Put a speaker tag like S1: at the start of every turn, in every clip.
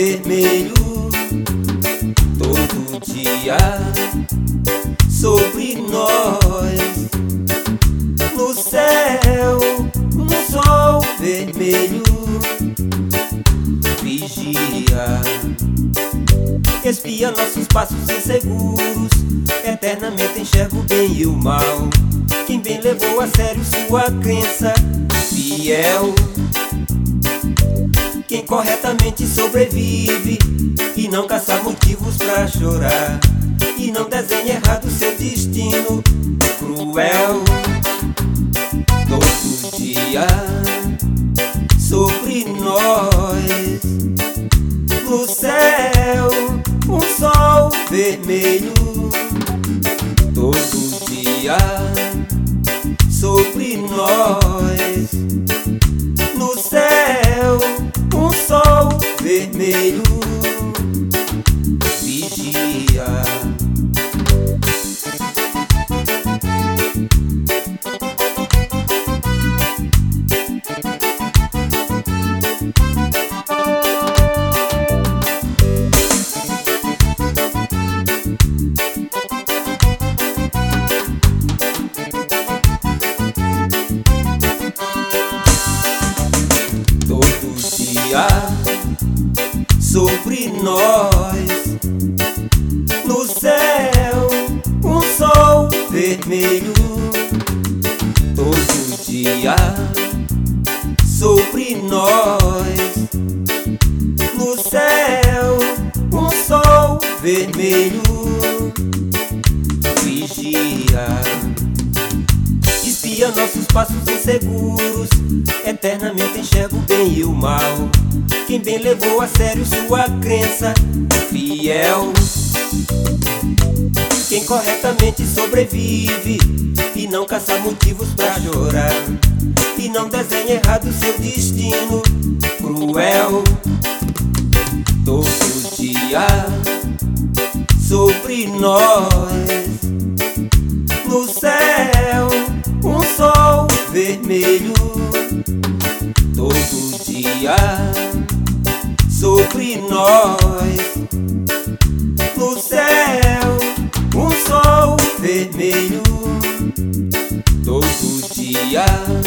S1: vermelho todo dia sobre nós. No céu, um sol vermelho vigia, espia nossos passos inseguros. Eternamente enxerga o bem e o mal. Quem bem levou a sério sua crença fiel, quem corretamente sobrevive e não caça motivos pra chorar, e não desenha errado seu destino cruel. Todo dia sobre nós, no céu, um sol vermelho. Todo dia sobre nós, no céu, um sol vermelho vigia. Sobre nós, no céu, um sol vermelho. Todo dia sobre nós, no céu, um sol vermelho vigia, espia nossos passos inseguros. Eternamente enxerga o bem e o mal. Quem bem levou a sério sua crença fiel, quem corretamente sobrevive e não caça motivos pra chorar, e não desenha errado seu destino cruel. Todo dia sobre nós, no céu, um sol vermelho. Todo dia sobre nós, no céu, um sol vermelho. Todo dia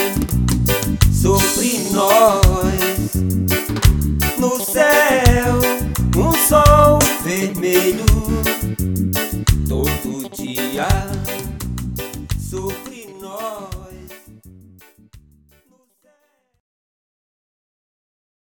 S1: sobre nós, no céu, um sol vermelho. Todo dia sobre